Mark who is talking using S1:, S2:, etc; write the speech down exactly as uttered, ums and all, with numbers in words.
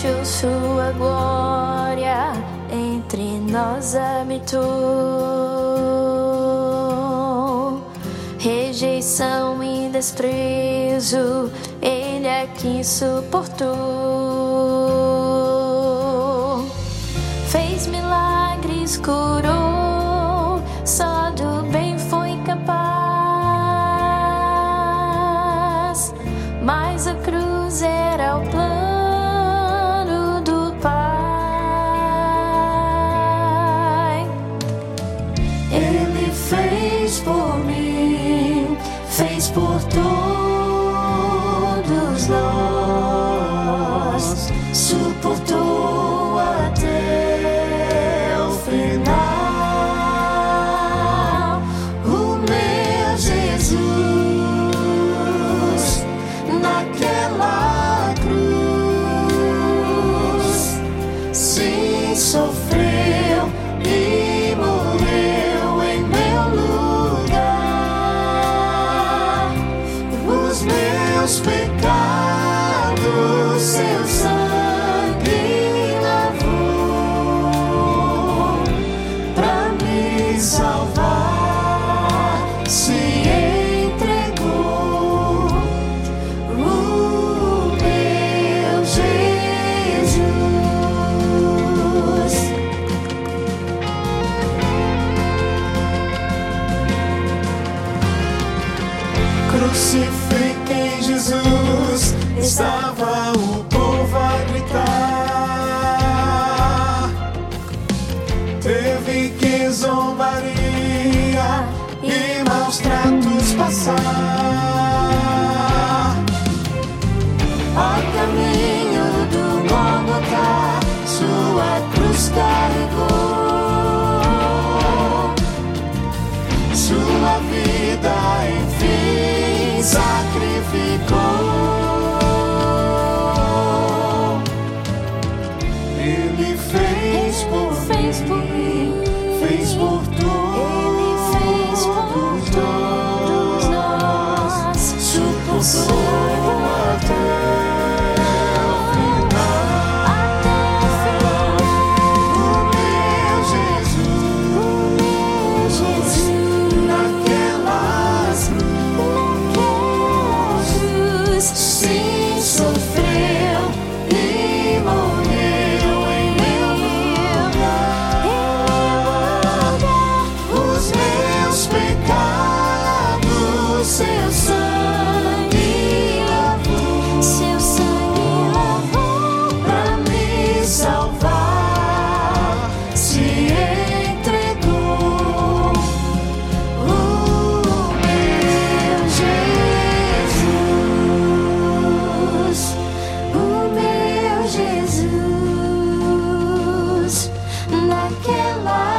S1: baixo sua glória entre nós habitou. Rejeição e desprezo ele aqui suportou. Fez milagres, curou, só do bem foi capaz. Mas a cruz era o plano do Pai. Ele fez por mim, fez por todos nós, suportou até o final. O meu Jesus naquela cruz, sim, sofreu e morreu em meu lugar. Os meus pecados seu sangue lavou, pra me salvar se entregou. O meu Jesus. Crucifiquem Jesus, estava o povo a gritar. Teve que zombaria e maus tratos passar. A caminho do Gólgota, sua cruz carregou. Sua vida, enfim, sacrificou. Ele fez por Fez por mim, mim, fez por Ele fez por todos nós, suportou até o final. até o final. O meu Jesus, Jesus, naquelas cruz, sim, sofreu e morreu em meu lugar. Os meus pecados seu sangue lavou, seu sangue lavou, pra me salvar se entregou. O meu Jesus, o meu Jesus naquela